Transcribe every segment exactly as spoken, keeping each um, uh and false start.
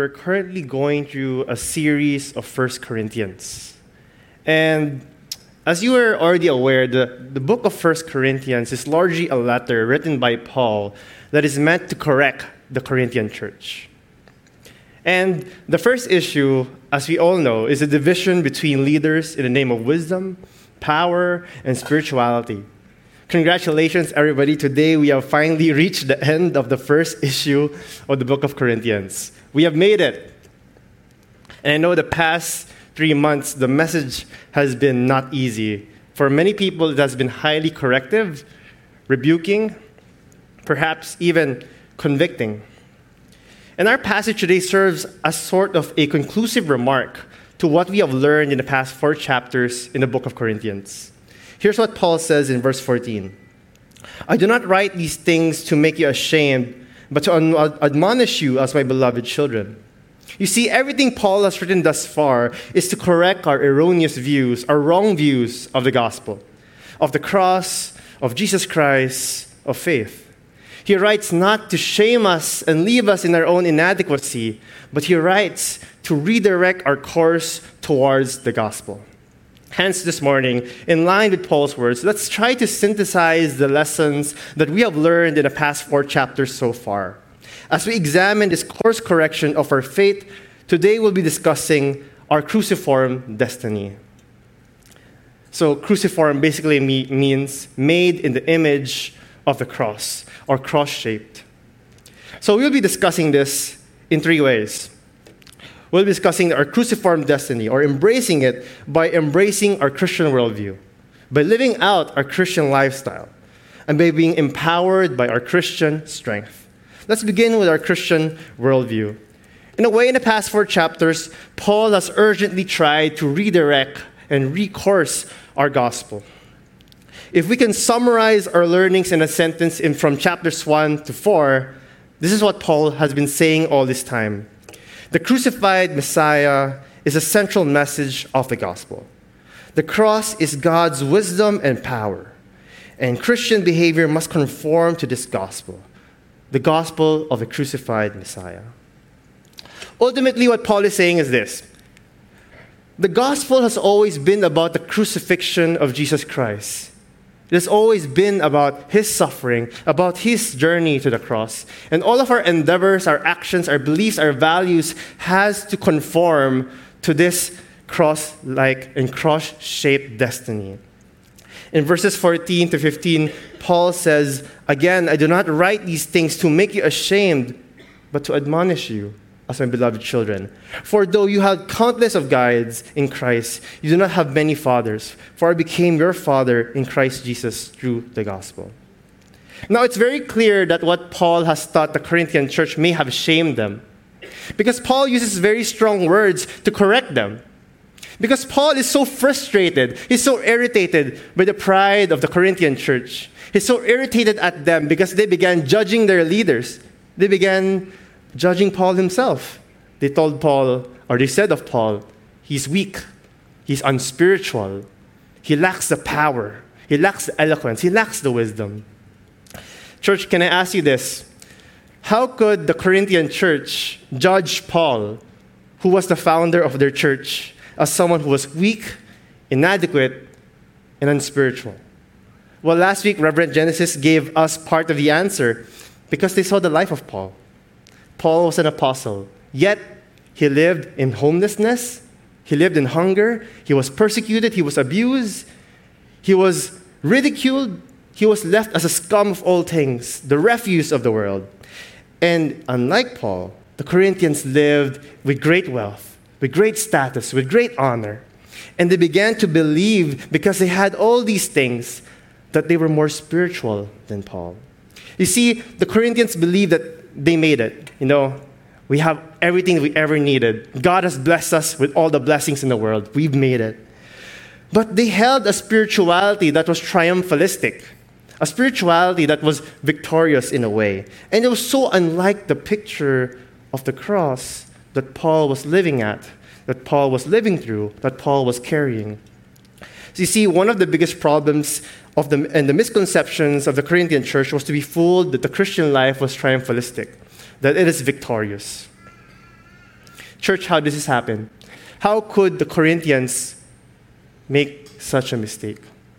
we're currently going through a series of First Corinthians. And as you are already aware, the, the book of First Corinthians is largely a letter written by Paul that is meant to correct the Corinthian church. And the first issue, as we all know, is a division between leaders in the name of wisdom, power, and spirituality. Congratulations, everybody. Today we have finally reached the end of the first issue of the book of Corinthians. We have made it. And I know the past three months, the message has been not easy. For many people, it has been highly corrective, rebuking, perhaps even convicting. And our passage today serves as sort of a conclusive remark to what we have learned in the past four chapters in the book of Corinthians. Here's what Paul says in verse fourteen. I do not write these things to make you ashamed, but to admonish you as my beloved children. You see, everything Paul has written thus far is to correct our erroneous views, our wrong views of the gospel, of the cross, of Jesus Christ, of faith. He writes not to shame us and leave us in our own inadequacy, but he writes to redirect our course towards the gospel. Hence, this morning, in line with Paul's words, let's try to synthesize the lessons that we have learned in the past four chapters so far. As we examine this course correction of our faith, today we'll be discussing our cruciform destiny. So, cruciform basically me- means made in the image of the cross, or cross-shaped. So we'll be discussing this in three ways. We'll be discussing our cruciform destiny, or embracing it by embracing our Christian worldview, by living out our Christian lifestyle, and by being empowered by our Christian strength. Let's begin with our Christian worldview. In a way, in the past four chapters, Paul has urgently tried to redirect and recourse our gospel. If we can summarize our learnings in a sentence in from chapters one to four, this is what Paul has been saying all this time. The crucified Messiah is a central message of the gospel. The cross is God's wisdom and power, and Christian behavior must conform to this gospel, the gospel of the crucified Messiah. Ultimately, what Paul is saying is this. The gospel has always been about the crucifixion of Jesus Christ. It has always been about his suffering, about his journey to the cross. And all of our endeavors, our actions, our beliefs, our values has to conform to this cross-like and cross-shaped destiny. In verses fourteen to fifteen, Paul says, again, I do not write these things to make you ashamed, but to admonish you as my beloved children. For though you have countless of guides in Christ, you do not have many fathers, for I became your father in Christ Jesus through the gospel. Now, it's very clear that what Paul has taught the Corinthian church may have shamed them, because Paul uses very strong words to correct them. Because Paul is so frustrated, he's so irritated by the pride of the Corinthian church. He's so irritated at them because they began judging their leaders. They began judging Paul himself. They told Paul, or they said of Paul, he's weak, he's unspiritual, he lacks the power, he lacks the eloquence, he lacks the wisdom. Church, can I ask you this? How could the Corinthian church judge Paul, who was the founder of their church, as someone who was weak, inadequate, and unspiritual? Well, last week, Reverend Genesis gave us part of the answer because they saw the life of Paul. Paul was an apostle, yet he lived in homelessness, he lived in hunger, he was persecuted, he was abused, he was ridiculed, he was left as a scum of all things, the refuse of the world. And unlike Paul, the Corinthians lived with great wealth, with great status, with great honor. And they began to believe, because they had all these things, that they were more spiritual than Paul. You see, the Corinthians believed that they made it. You know, we have everything we ever needed. God has blessed us with all the blessings in the world. We've made it. But they held a spirituality that was triumphalistic, a spirituality that was victorious in a way. And it was so unlike the picture of the cross that Paul was living at, that Paul was living through, that Paul was carrying. So you see, one of the biggest problems of the, and the misconceptions of the Corinthian church was to be fooled that the Christian life was triumphalistic, that it is victorious. Church, how does this happen? How could the Corinthians make such a mistake?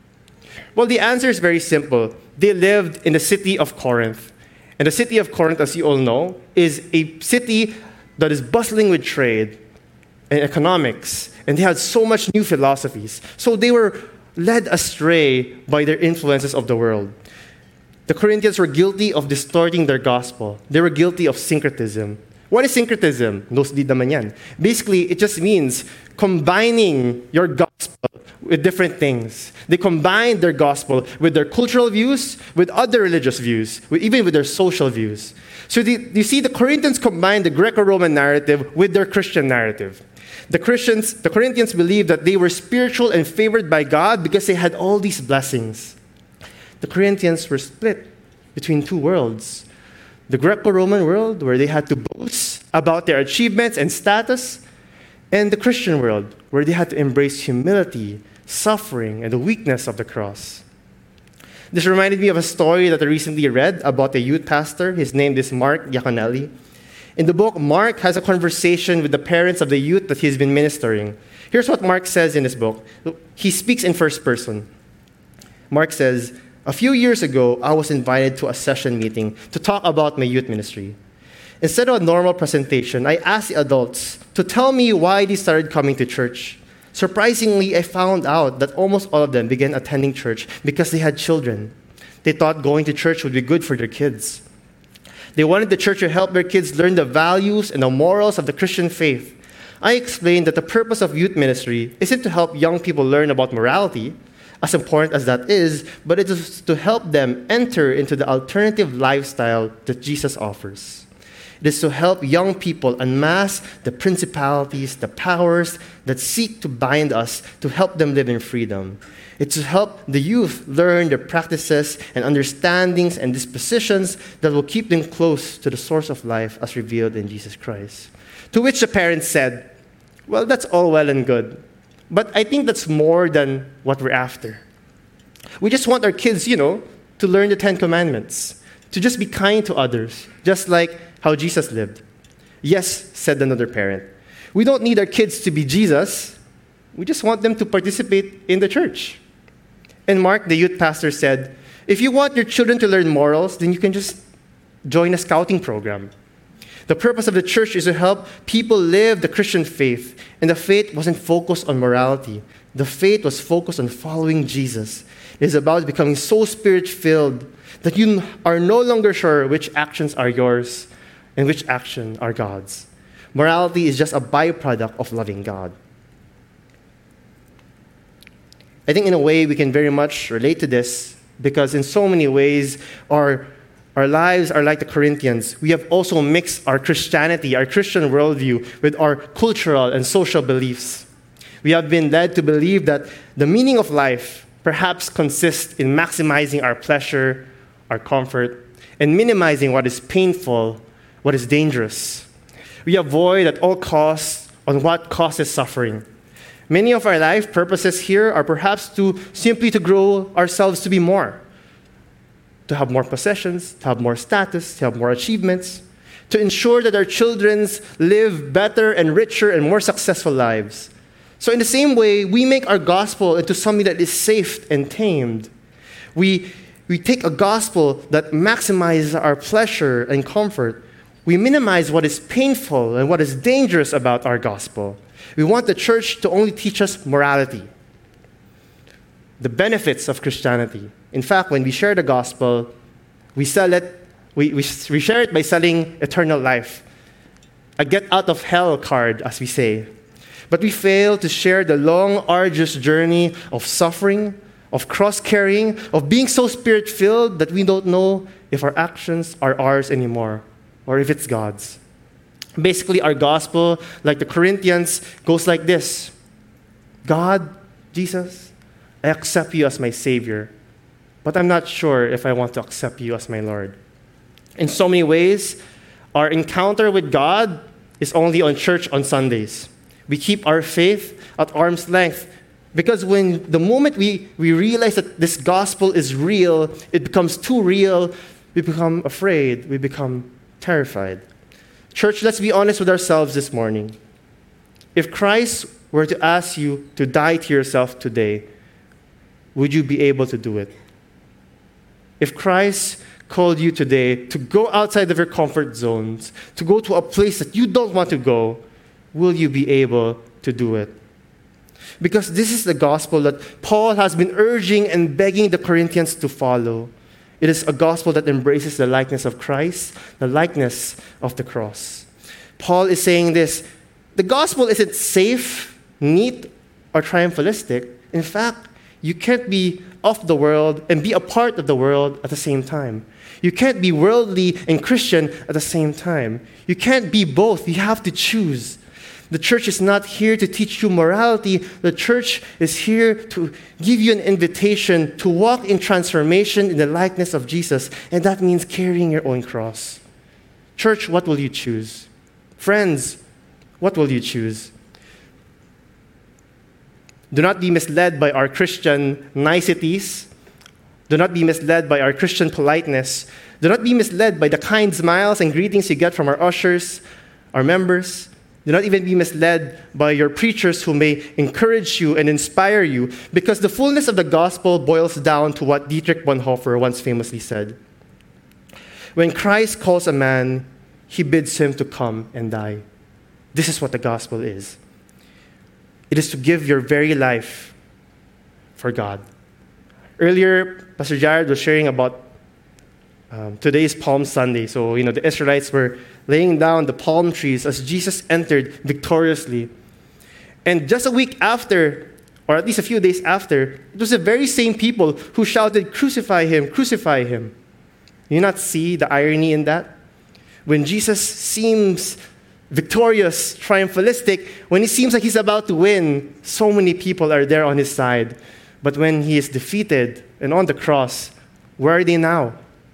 Well, the answer is very simple. They lived in the city of Corinth. And the city of Corinth, as you all know, is a city that is bustling with trade and economics. And they had so much new philosophies. So they were led astray by their influences of the world. The Corinthians were guilty of distorting their gospel. They were guilty of syncretism. What is syncretism? Nosebleed naman yan. Basically, it just means combining your gospel with different things. They combined their gospel with their cultural views, with other religious views, with, even with their social views. So the, you see, the Corinthians combined the Greco-Roman narrative with their Christian narrative. The Christians, the Corinthians believed that they were spiritual and favored by God because they had all these blessings. The Corinthians were split between two worlds. The Greco-Roman world, where they had to boast about their achievements and status, and the Christian world, where they had to embrace humility, suffering, and the weakness of the cross. This reminded me of a story that I recently read about a youth pastor. His name is Mark Iaconelli. In the book, Mark has a conversation with the parents of the youth that he's been ministering. Here's what Mark says in his book. He speaks in first person. Mark says, "A few years ago, I was invited to a session meeting to talk about my youth ministry. Instead of a normal presentation, I asked the adults to tell me why they started coming to church. Surprisingly, I found out that almost all of them began attending church because they had children. They thought going to church would be good for their kids. They wanted the church to help their kids learn the values and the morals of the Christian faith. I explained that the purpose of youth ministry isn't to help young people learn about morality, as important as that is, but it is to help them enter into the alternative lifestyle that Jesus offers. It is to help young people unmask the principalities, the powers that seek to bind us, to help them live in freedom. It's to help the youth learn the practices and understandings and dispositions that will keep them close to the source of life as revealed in Jesus Christ." To which the parents said, "Well, that's all well and good, but I think that's more than what we're after. We just want our kids, you know, to learn the Ten Commandments, to just be kind to others, just like how Jesus lived." "Yes," said another parent, "we don't need our kids to be Jesus. We just want them to participate in the church." And Mark, the youth pastor, said, "If you want your children to learn morals, then you can just join a scouting program. The purpose of the church is to help people live the Christian faith, and the faith wasn't focused on morality. The faith was focused on following Jesus. It is about becoming so spirit-filled that you are no longer sure which actions are yours and which actions are God's. Morality is just a byproduct of loving God." I think in a way we can very much relate to this because in so many ways our, our lives are like the Corinthians. We have also mixed our Christianity, our Christian worldview, with our cultural and social beliefs. We have been led to believe that the meaning of life perhaps consists in maximizing our pleasure, our comfort, and minimizing what is painful, what is dangerous. We avoid at all costs on what causes suffering. Many of our life purposes here are perhaps to simply to grow ourselves to be more, to have more possessions, to have more status, to have more achievements, to ensure that our children live better and richer and more successful lives. So in the same way, we make our gospel into something that is safe and tamed. We, we take a gospel that maximizes our pleasure and comfort. We minimize what is painful and what is dangerous about our gospel. We want the church to only teach us morality, the benefits of Christianity. In fact, when we share the gospel, we sell it, we, we, we share it by selling eternal life, a get out of hell card, as we say. But we fail to share the long, arduous journey of suffering, of cross-carrying, of being so spirit-filled that we don't know if our actions are ours anymore or if it's God's. Basically, our gospel, like the Corinthians, goes like this: God, Jesus, I accept you as my Savior, but I'm not sure if I want to accept you as my Lord. In so many ways, our encounter with God is only on church on Sundays. We keep our faith at arm's length because when the moment we, we realize that this gospel is real, it becomes too real, we become afraid, we become terrified. Church, let's be honest with ourselves this morning. If Christ were to ask you to die to yourself today, would you be able to do it? If Christ called you today to go outside of your comfort zones, to go to a place that you don't want to go, will you be able to do it? Because this is the gospel that Paul has been urging and begging the Corinthians to follow. It is a gospel that embraces the likeness of Christ, the likeness of the cross. Paul is saying this: the gospel isn't safe, neat, or triumphalistic. In fact, you can't be of the world and be a part of the world at the same time. You can't be worldly and Christian at the same time. You can't be both. You have to choose. The church is not here to teach you morality. The church is here to give you an invitation to walk in transformation in the likeness of Jesus, and that means carrying your own cross. Church, what will you choose? Friends, what will you choose? Do not be misled by our Christian niceties. Do not be misled by our Christian politeness. Do not be misled by the kind smiles and greetings you get from our ushers, our members. Do not even be misled by your preachers who may encourage you and inspire you, because the fullness of the gospel boils down to what Dietrich Bonhoeffer once famously said. When Christ calls a man, he bids him to come and die. This is what the gospel is. It is to give your very life for God. Earlier, Pastor Jared was sharing about um, today's Palm Sunday. So, you know, the Israelites were laying down the palm trees as Jesus entered victoriously. And just a week after, or at least a few days after, it was the very same people who shouted, "Crucify him, crucify him." Do you not see the irony in that? When Jesus seems victorious, triumphalistic, when he seems like he's about to win, so many people are there on his side. But when he is defeated and on the cross, where are they now?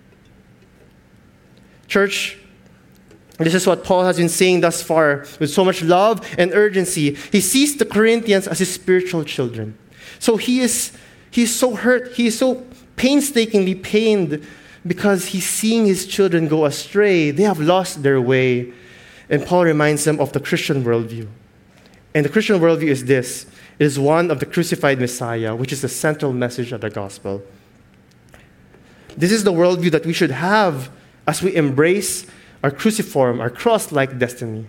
Church, this is what Paul has been saying thus far with so much love and urgency. He sees the Corinthians as his spiritual children. So he is he is so hurt, he is so painstakingly pained because he's seeing his children go astray. They have lost their way. And Paul reminds them of the Christian worldview. And the Christian worldview is this. It is one of the crucified Messiah, which is the central message of the gospel. This is the worldview that we should have as we embrace our cruciform, our cross-like destiny.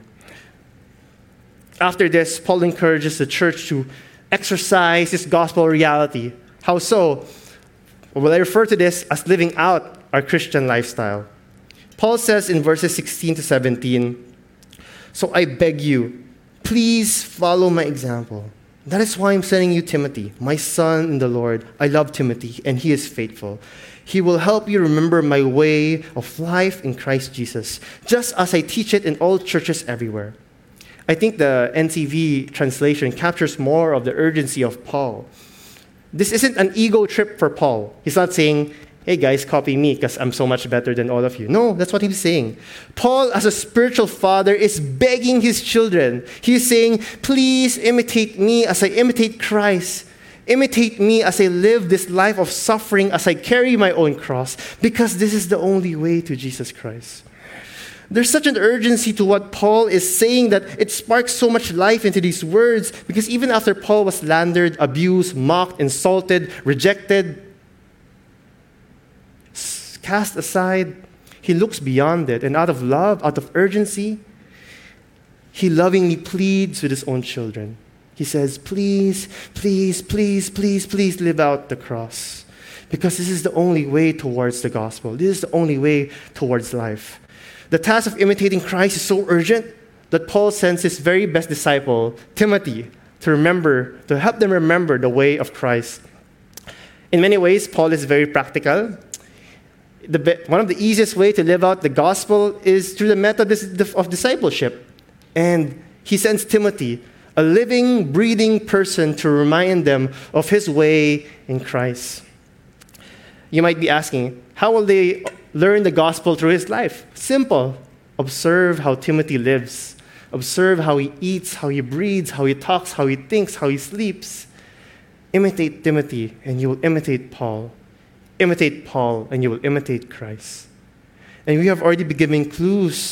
After this, Paul encourages the church to exercise this gospel reality. How so? Well, I refer to this as living out our Christian lifestyle. Paul says in verses sixteen to seventeen, "So I beg you, please follow my example. That is why I'm sending you Timothy, my son in the Lord. I love Timothy, and he is faithful. He will help you remember my way of life in Christ Jesus, just as I teach it in all churches everywhere." I think the N C V translation captures more of the urgency of Paul. This isn't an ego trip for Paul. He's not saying, "Hey guys, copy me because I'm so much better than all of you." No, that's what he's saying. Paul, as a spiritual father, is begging his children. He's saying, "Please imitate me as I imitate Christ. Imitate me as I live this life of suffering, as I carry my own cross, because this is the only way to Jesus Christ." There's such an urgency to what Paul is saying that it sparks so much life into these words, because even after Paul was slandered, abused, mocked, insulted, rejected, cast aside, he looks beyond it, and out of love, out of urgency, he lovingly pleads with his own children. He says, "Please, please, please, please, please live out the cross, because this is the only way towards the gospel. This is the only way towards life." The task of imitating Christ is so urgent that Paul sends his very best disciple, Timothy, to remember, to help them remember the way of Christ. In many ways, Paul is very practical. The, one of the easiest ways to live out the gospel is through the method of discipleship. And he sends Timothy, a living, breathing person, to remind them of his way in Christ. You might be asking, how will they learn the gospel through his life? Simple. Observe how Timothy lives. Observe how he eats, how he breathes, how he talks, how he thinks, how he sleeps. Imitate Timothy, and you will imitate Paul. Imitate Paul, and you will imitate Christ. And we have already been giving clues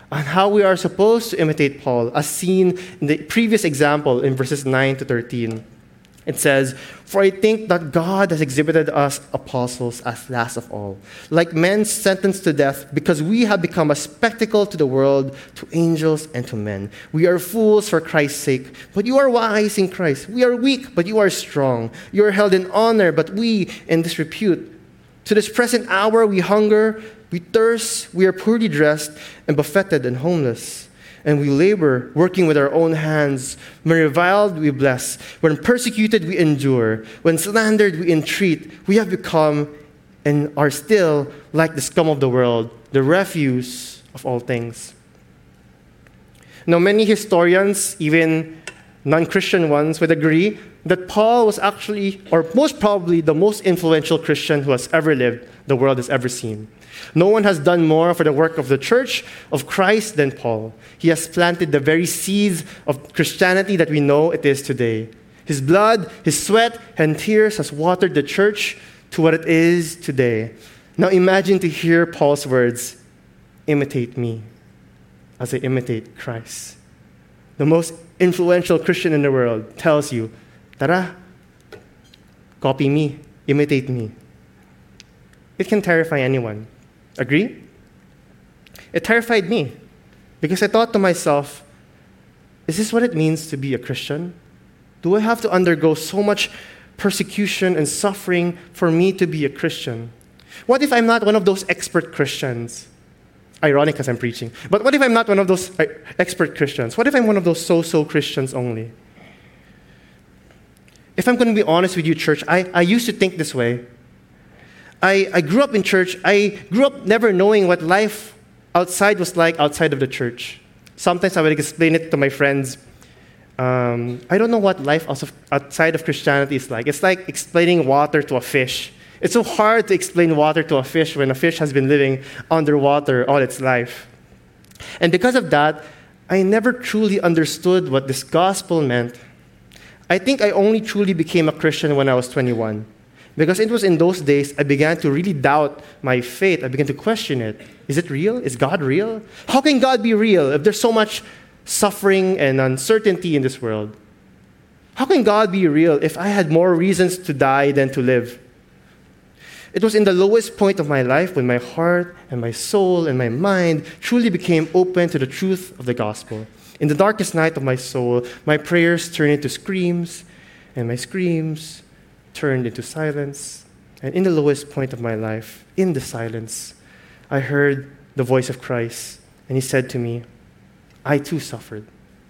on how we are supposed to imitate Paul, as seen in the previous example in verses nine to thirteen. It says, "For I think that God has exhibited us apostles as last of all, like men sentenced to death, because we have become a spectacle to the world, to angels and to men. We are fools for Christ's sake, but you are wise in Christ. We are weak, but you are strong. You are held in honor, but we in disrepute. To this present hour we hunger, we thirst, we are poorly dressed, and buffeted and homeless. And we labor, working with our own hands. When reviled, we bless. When persecuted, we endure. When slandered, we entreat. We have become and are still like the scum of the world, the refuse of all things." Now, many historians, even non-Christian ones, would agree that Paul was actually, or most probably, the most influential Christian who has ever lived, the world has ever seen. No one has done more for the work of the church of Christ than Paul. He has planted the very seeds of Christianity that we know it is today. His blood, his sweat, and tears has watered the church to what it is today. Now imagine to hear Paul's words, "Imitate me as I imitate Christ." The most influential Christian in the world tells you, "Tara, copy me, imitate me." It can terrify anyone. Agree? It terrified me because I thought to myself, is this what it means to be a Christian? Do I have to undergo so much persecution and suffering for me to be a Christian? What if I'm not one of those expert Christians? Ironic as I'm preaching. But what if I'm not one of those expert Christians? What if I'm one of those so-so Christians only? If I'm going to be honest with you, church, I, I used to think this way. I, I grew up in church. I grew up never knowing what life outside was like outside of the church. Sometimes I would explain it to my friends. Um, I don't know what life outside of Christianity is like. It's like explaining water to a fish. It's so hard to explain water to a fish when a fish has been living underwater all its life. And because of that, I never truly understood what this gospel meant. I think I only truly became a Christian when I was twenty-one. Because it was in those days I began to really doubt my faith. I began to question it. Is it real? Is God real? How can God be real if there's so much suffering and uncertainty in this world? How can God be real if I had more reasons to die than to live? It was in the lowest point of my life when my heart and my soul and my mind truly became open to the truth of the gospel. In the darkest night of my soul, my prayers turned into screams, and my screams turned into silence. And in the lowest point of my life, in the silence, I heard the voice of Christ, and he said to me, "I too suffered.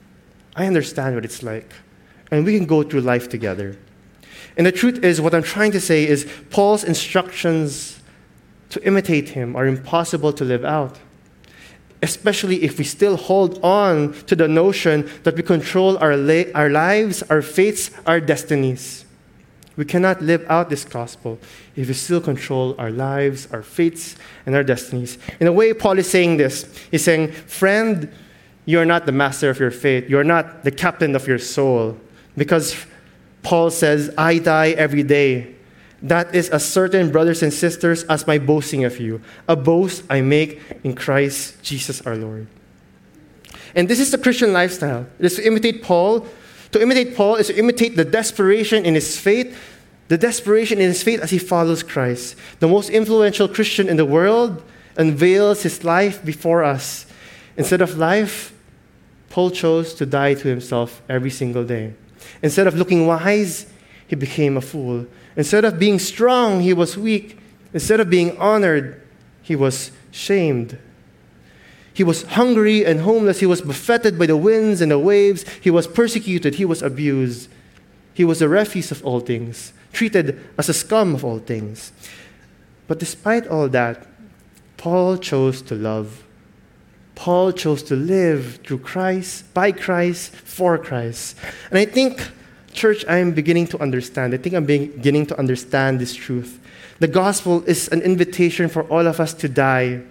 I understand what it's like, and we can go through life together." And the truth is, what I'm trying to say is, Paul's instructions to imitate him are impossible to live out, especially if we still hold on to the notion that we control our, la- our lives, our fates, our destinies. We cannot live out this gospel if we still control our lives, our fates, and our destinies. In a way, Paul is saying this. He's saying, friend, you're not the master of your fate. You're not the captain of your soul. Because Paul says, I die every day. That is as certain, brothers and sisters, as my boasting of you. A boast I make in Christ Jesus our Lord. And this is the Christian lifestyle. It is to imitate Paul. To imitate Paul is to imitate the desperation in his faith, the desperation in his faith as he follows Christ. The most influential Christian in the world unveils his life before us. Instead of life, Paul chose to die to himself every single day. Instead of looking wise, he became a fool. Instead of being strong, he was weak. Instead of being honored, he was shamed. He was hungry and homeless. He was buffeted by the winds and the waves. He was persecuted. He was abused. He was the refuse of all things, treated as a scum of all things. But despite all that, Paul chose to love. Paul chose to live through Christ, by Christ, for Christ. And I think, church, I am beginning to understand. I think I'm beginning to understand this truth. The gospel is an invitation for all of us to die,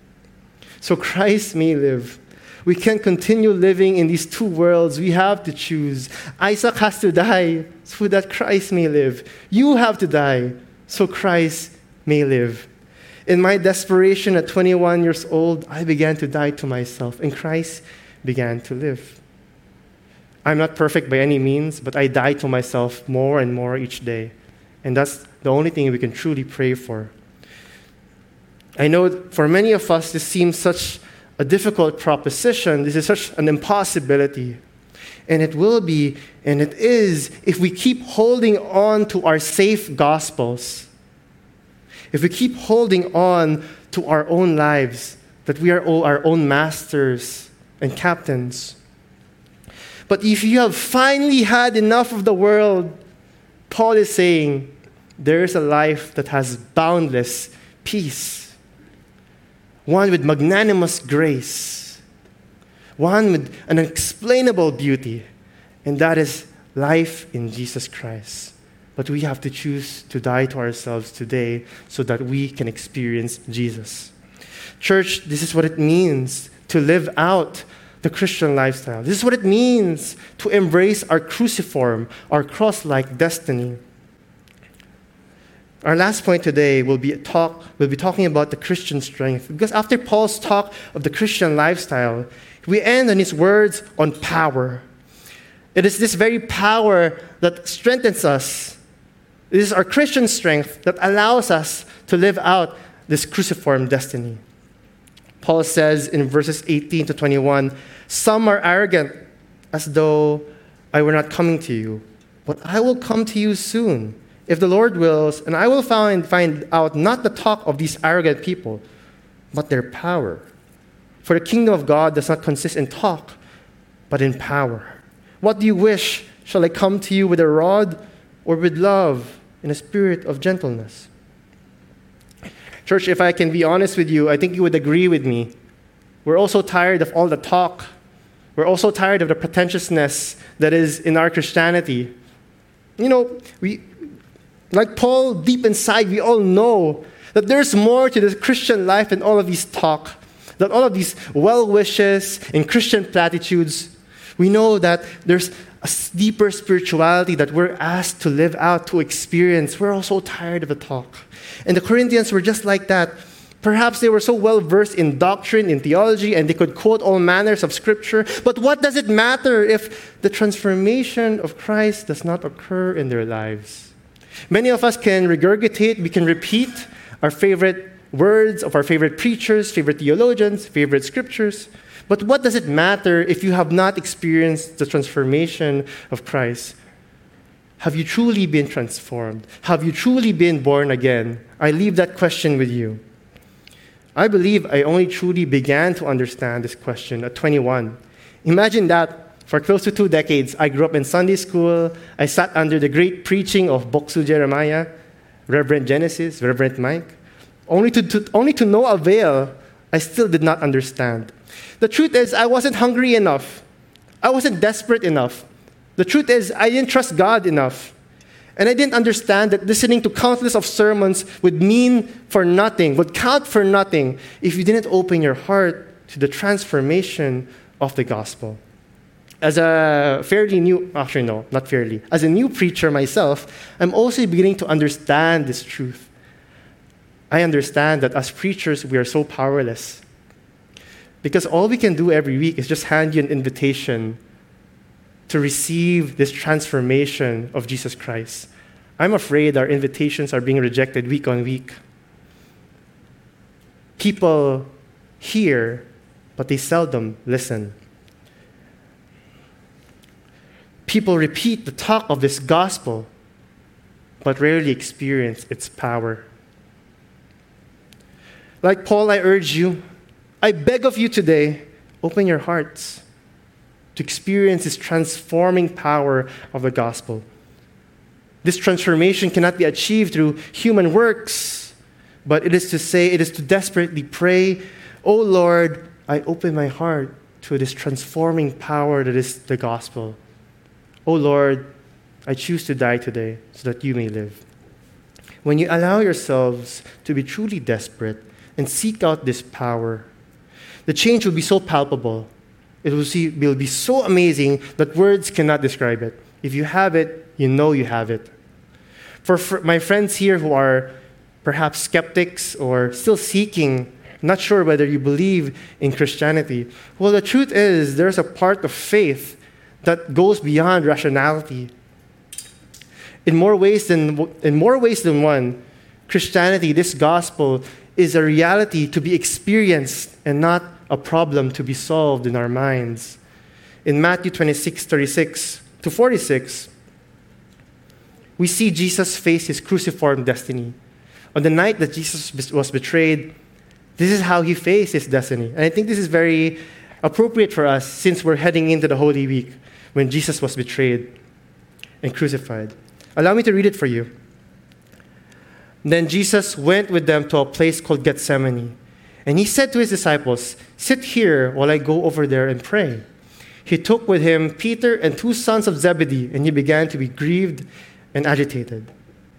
so Christ may live. We can't continue living in these two worlds. We have to choose. Isaac has to die so that Christ may live. You have to die so Christ may live. In my desperation at twenty-one years old, I began to die to myself, and Christ began to live. I'm not perfect by any means, but I die to myself more and more each day. And that's the only thing we can truly pray for. I know for many of us, this seems such a difficult proposition. This is such an impossibility. And it will be, and it is, if we keep holding on to our safe gospels, if we keep holding on to our own lives, that we are our own masters and captains. But if you have finally had enough of the world, Paul is saying, there is a life that has boundless peace. One with magnanimous grace. One with an unexplainable beauty. And that is life in Jesus Christ. But we have to choose to die to ourselves today so that we can experience Jesus. Church, this is what it means to live out the Christian lifestyle. This is what it means to embrace our cruciform, our cross-like destiny. Our last point today will be talk. We'll be talking about the Christian strength. Because after Paul's talk of the Christian lifestyle, we end on his words on power. It is this very power that strengthens us. It is our Christian strength that allows us to live out this cruciform destiny. Paul says in verses eighteen to twenty-one, some are arrogant, as though I were not coming to you. But I will come to you soon, if the Lord wills, and I will find, find out not the talk of these arrogant people, but their power. For the kingdom of God does not consist in talk, but in power. What do you wish? Shall I come to you with a rod, or with love, in a spirit of gentleness? Church, if I can be honest with you, I think you would agree with me. We're also tired of all the talk. We're also tired of the pretentiousness that is in our Christianity. You know, we, like Paul, deep inside, we all know that there's more to the Christian life than all of these talk, that all of these well wishes and Christian platitudes. We know that there's a deeper spirituality that we're asked to live out, to experience. We're all so tired of the talk. And the Corinthians were just like that. Perhaps they were so well versed in doctrine, in theology, and they could quote all manners of scripture. But what does it matter if the transformation of Christ does not occur in their lives? Many of us can regurgitate, we can repeat our favorite words of our favorite preachers, favorite theologians, favorite scriptures. But what does it matter if you have not experienced the transformation of Christ? Have you truly been transformed? Have you truly been born again? I leave that question with you. I believe I only truly began to understand this question at twenty-one. Imagine that for close to two decades, I grew up in Sunday school. I sat under the great preaching of Boksu Jeremiah, Reverend Genesis, Reverend Mike. Only to, to, only to no avail, I still did not understand. The truth is, I wasn't hungry enough. I wasn't desperate enough. The truth is, I didn't trust God enough. And I didn't understand that listening to countless of sermons would mean for nothing, would count for nothing, if you didn't open your heart to the transformation of the gospel. As a fairly new, actually no, not fairly, as a new preacher myself, I'm also beginning to understand this truth. I understand that as preachers, we are so powerless. Because all we can do every week is just hand you an invitation to receive this transformation of Jesus Christ. I'm afraid our invitations are being rejected week on week. People hear, but they seldom listen. People repeat the talk of this gospel, but rarely experience its power. Like Paul, I urge you, I beg of you today, open your hearts to experience this transforming power of the gospel. This transformation cannot be achieved through human works, but it is to say, it is to desperately pray, oh Lord, I open my heart to this transforming power that is the gospel. Oh Lord, I choose to die today so that you may live. When you allow yourselves to be truly desperate and seek out this power, the change will be so palpable. It will, see, will be so amazing that words cannot describe it. If you have it, you know you have it. For fr- my friends here who are perhaps skeptics or still seeking, not sure whether you believe in Christianity. Well, the truth is there's a part of faith that goes beyond rationality. In more ways than, in more ways than one, Christianity, this gospel, is a reality to be experienced and not a problem to be solved in our minds. In Matthew twenty-six, thirty-six to forty-six, we see Jesus face his cruciform destiny. On the night that Jesus was betrayed, this is how he faced his destiny. And I think this is very appropriate for us since we're heading into the Holy Week when Jesus was betrayed and crucified. Allow me to read it for you. Then Jesus went with them to a place called Gethsemane. And he said to his disciples, "Sit here while I go over there and pray." He took with him Peter and two sons of Zebedee, and he began to be grieved and agitated.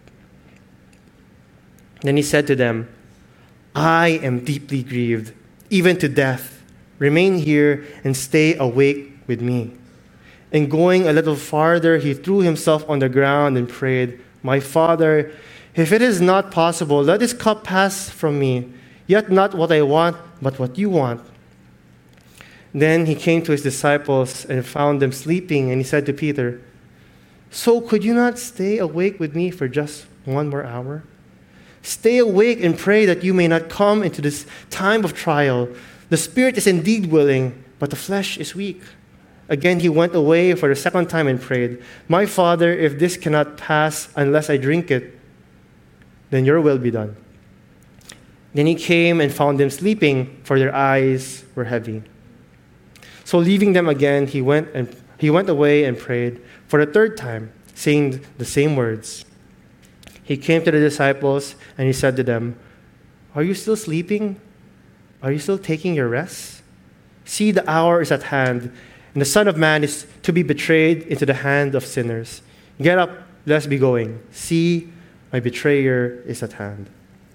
Then he said to them, "I am deeply grieved, even to death. Remain here and stay awake with me." And going a little farther, he threw himself on the ground and prayed, "My Father, if it is not possible, let this cup pass from me. Yet not what I want, but what you want." Then he came to his disciples and found them sleeping, and he said to Peter, "So could you not stay awake with me for just one more hour? Stay awake and pray that you may not come into this time of trial. The spirit is indeed willing, but the flesh is weak." Again he went away for the second time and prayed, "My Father, if this cannot pass unless I drink it, then your will be done." Then he came and found them sleeping, for their eyes were heavy. So leaving them again, he went and he went away and prayed for the third time, saying the same words. He came to the disciples and he said to them, "Are you still sleeping? Are you still taking your rest? See, the hour is at hand, and the Son of Man is to be betrayed into the hand of sinners. Get up, let's be going. See, my betrayer is at hand."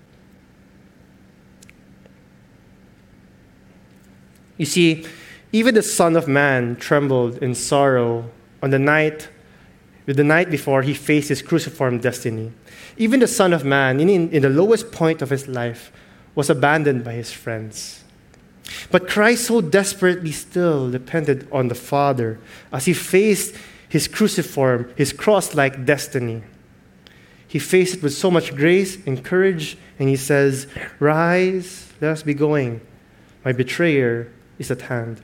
You see, even the Son of Man trembled in sorrow on the night, the night before he faced his cruciform destiny. Even the Son of Man, in, in the lowest point of his life, was abandoned by his friends. But Christ so desperately still depended on the Father as he faced his cruciform, his cross-like destiny. He faced it with so much grace and courage, and he says, "Rise, let us be going. My betrayer is at hand."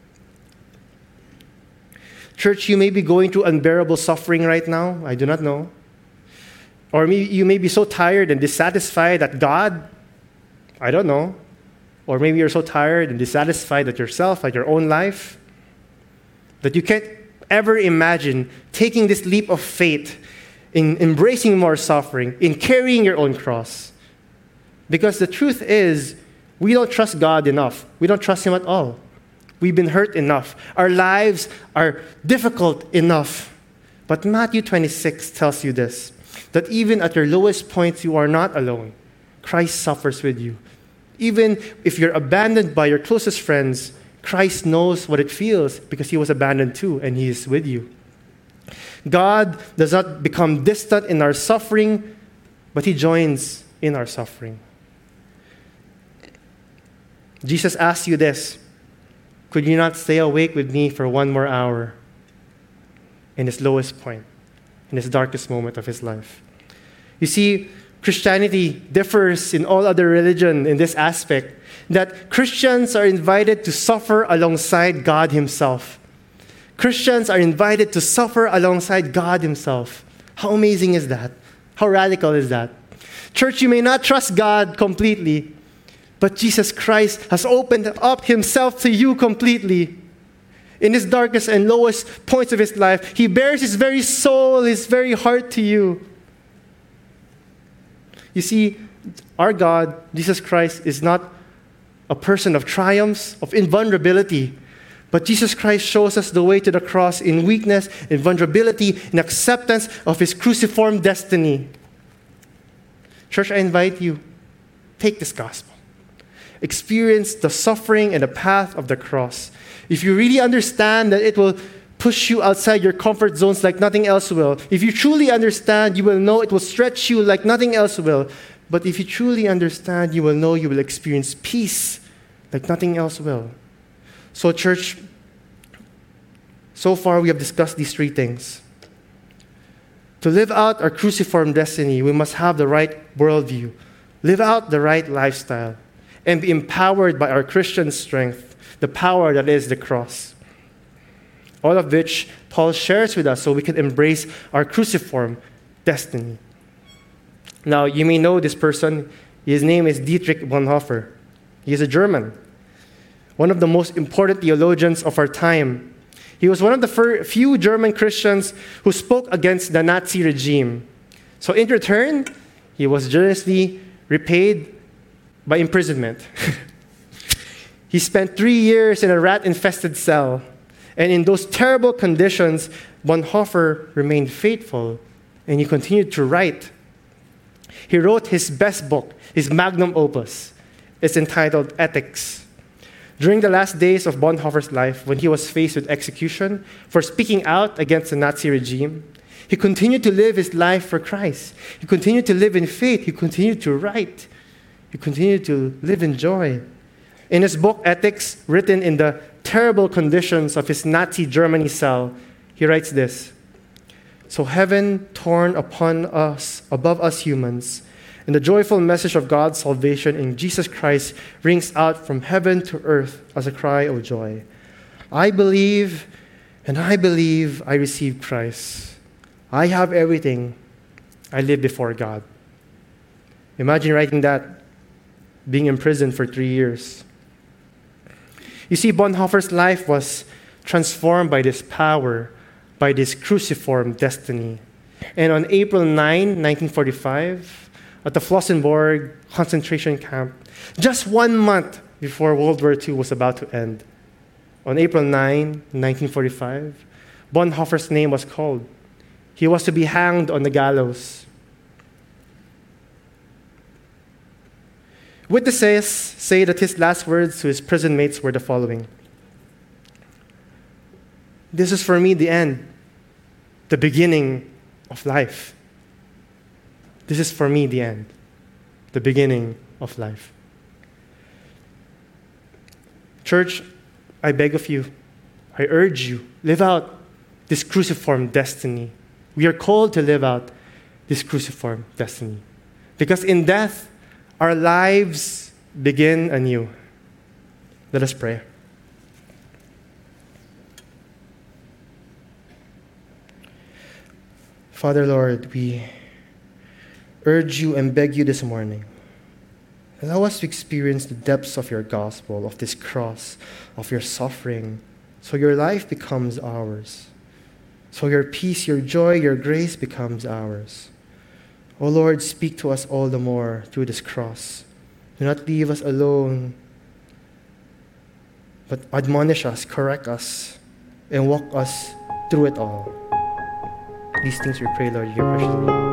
Church, you may be going through unbearable suffering right now. I do not know. Or maybe you may be so tired and dissatisfied that God, I don't know. Or maybe you're so tired and dissatisfied at yourself, at your own life, that you can't ever imagine taking this leap of faith in embracing more suffering, in carrying your own cross. Because the truth is, we don't trust God enough. We don't trust Him at all. We've been hurt enough. Our lives are difficult enough. But Matthew twenty-six tells you this, that even at your lowest points, you are not alone. Christ suffers with you. Even if you're abandoned by your closest friends, Christ knows what it feels because He was abandoned too, and He is with you. God does not become distant in our suffering, but He joins in our suffering. Jesus asks you this, "Could you not stay awake with me for one more hour?" In his lowest point, in his darkest moment of his life. You see, Christianity differs in all other religion in this aspect, that Christians are invited to suffer alongside God Himself. Christians are invited to suffer alongside God Himself. How amazing is that? How radical is that? Church, you may not trust God completely, but Jesus Christ has opened up Himself to you completely. In His darkest and lowest points of His life, He bears His very soul, His very heart to you. You see, our God, Jesus Christ, is not a person of triumphs, of invulnerability, but Jesus Christ shows us the way to the cross in weakness, in vulnerability, in acceptance of His cruciform destiny. Church, I invite you, take this gospel. Experience the suffering and the path of the cross. If you really understand that it will push you outside your comfort zones like nothing else will, if you truly understand, you will know it will stretch you like nothing else will, But if you truly understand, you will know you will experience peace like nothing else will. So, church, so far we have discussed these three things. To live out our cruciform destiny, we must have the right worldview, live out the right lifestyle, and be empowered by our Christian strength, the power that is the cross. All of which Paul shares with us so we can embrace our cruciform destiny. Now, you may know this person. His name is Dietrich Bonhoeffer. He is a German, one of the most important theologians of our time. He was one of the fir- few German Christians who spoke against the Nazi regime. So in return, he was generously repaid by imprisonment. He spent three years in a rat-infested cell. And in those terrible conditions, Bonhoeffer remained faithful, and he continued to write. He wrote his best book, his magnum opus. It's entitled Ethics. During the last days of Bonhoeffer's life, when he was faced with execution for speaking out against the Nazi regime, he continued to live his life for Christ. He continued to live in faith. He continued to write. He continued to live in joy. In his book, Ethics, written in the terrible conditions of his Nazi Germany cell, he writes this: "So heaven torn upon us, above us humans, and the joyful message of God's salvation in Jesus Christ rings out from heaven to earth as a cry of joy. I believe, and I believe I receive Christ. I have everything. I live before God." Imagine writing that, being imprisoned for three years. You see, Bonhoeffer's life was transformed by this power, by this cruciform destiny. And on April ninth, nineteen forty-five, at the Flossenborg concentration camp, just one month before World War Two was about to end, on April ninth, nineteen forty-five, Bonhoeffer's name was called. He was to be hanged on the gallows. Witnesses say that his last words to his prison mates were the following: "This is for me the end, the beginning of life. This is for me the end, the beginning of life." Church, I beg of you, I urge you, live out this cruciform destiny. We are called to live out this cruciform destiny. Because in death, our lives begin anew. Let us pray. Father, Lord, we urge you and beg you this morning. Allow us to experience the depths of your gospel, of this cross, of your suffering, so your life becomes ours. So your peace, your joy, your grace becomes ours. O Lord, speak to us all the more through this cross. Do not leave us alone, but admonish us, correct us, and walk us through it all. These things we pray, Lord, in your precious name.